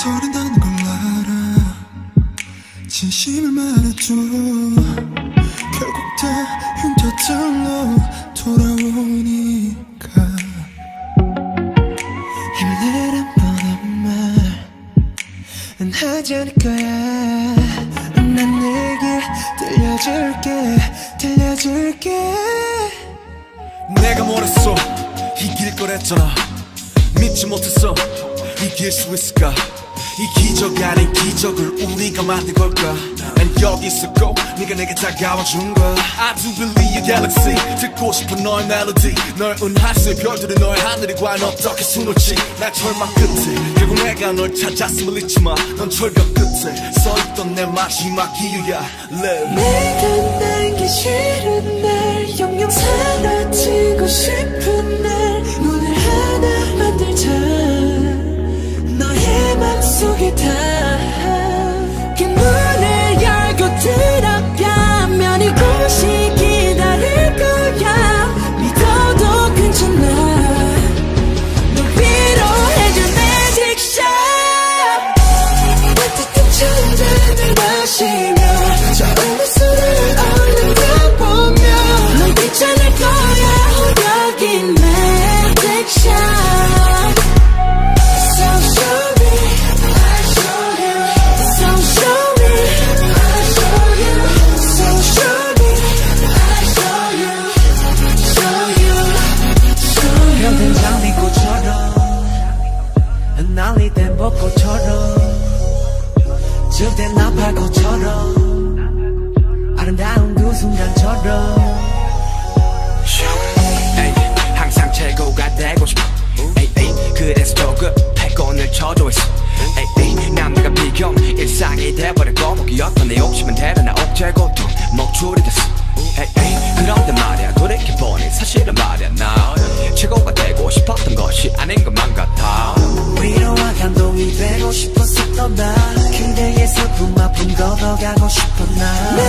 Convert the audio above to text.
서른다는 걸 알아. 진심을 말해줘. 결국 다 흉터들로 돌아오니까. 힘을 내란 뻔한 말은 하지 않을 거야. 난 내게 들려줄게. 내가 뭐랬어? 이길 거랬잖아. 믿지 못했어. 이길 수 있을까? 이 기적 아닌 기적을 우리가 만든 걸까? 난 여기 있었고 네가 내게 다가와준 거야. I do believe your galaxy. 듣고 싶은 너의 멜로디. 널 은하수의 별들이 너의 하늘이 과연 어떻게 숨을지. 날 절망 끝에 결국 내가 널 찾았음을 잊지마. 넌 철벽 끝에 서있던 내 마지막 이유야. Live. 내가 날기 싫은 날, 영영 사라지고 싶은 날, 문을 하나 만들자. 너의 맘속에 다 그 문을 열고 들어가면 이곳이 기다릴 거야. 믿어도 괜찮아. 널 위로해줄 magic shot. 따뜻한 천잔을 마시며 저음의 술을 얼른 보며 넌 괜찮을 거야. 여긴 magic shot. 날리던 벚꽃처럼 질된 나팔꽃처럼 아름다운 그 순간처럼 항상 최고가 되고 싶어. 그래서 조급해 꼰을 쳐줘 있어. 남들과 비교 일상이 돼버린 거북이었던 내 욕심은 대단한 억제고통 목줄이 됐어. 그런데 말야 돌이켜보니 사실은 말야 나 최고가 되고 싶었던 것이 아닌 것만 같아. 위로와 감동이 되고 싶었었던 나 그대의 슬픔 아픔 걷어가고 싶어 나